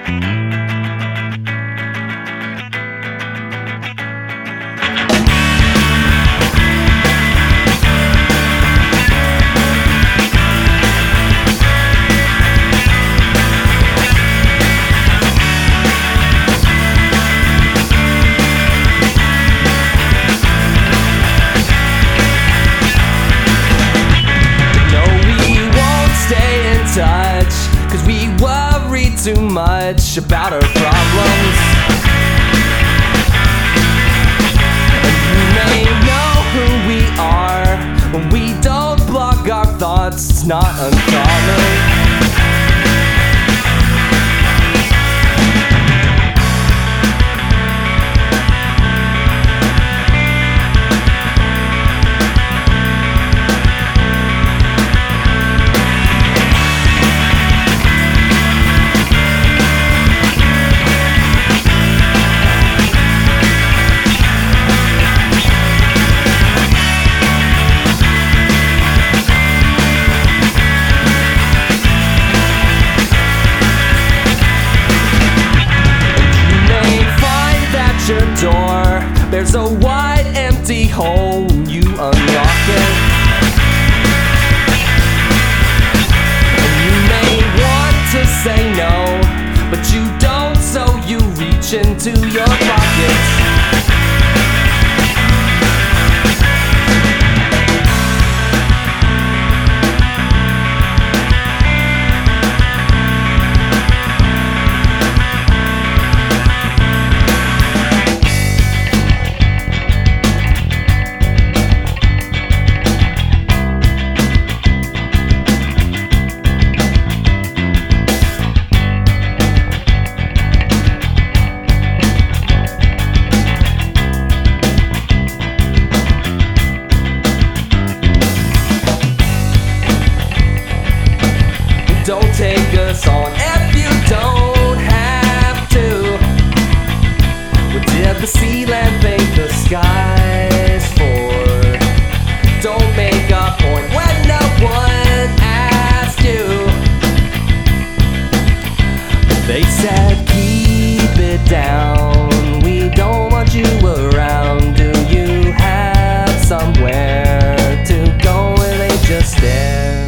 Cause we worry too much about our problems. You may know who we are. When we don't block our thoughts, it's not uncommon. Door, there's a wide empty hole when you unlock it. And you may want to say no, but you don't, so you reach into your pockets. Don't take us on if you don't have to. What did the sea land think the sky's for? Don't make a point when no one asked you. They said keep it down, we don't want you around. Do you have somewhere to go where they just stare?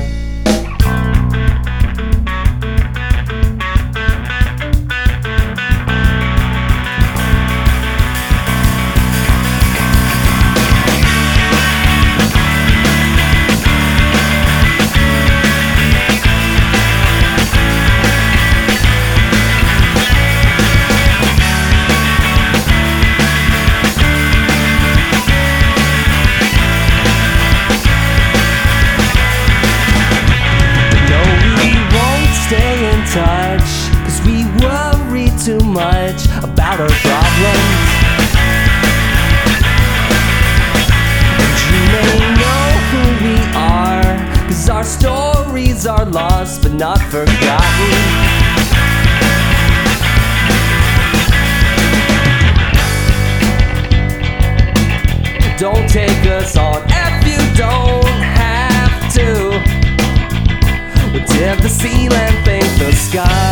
Cause we worry too much about our problems. And you may know who we are, cause our stories are lost but not forgotten. Don't take us on if you don't have to. What did the sea land think the sky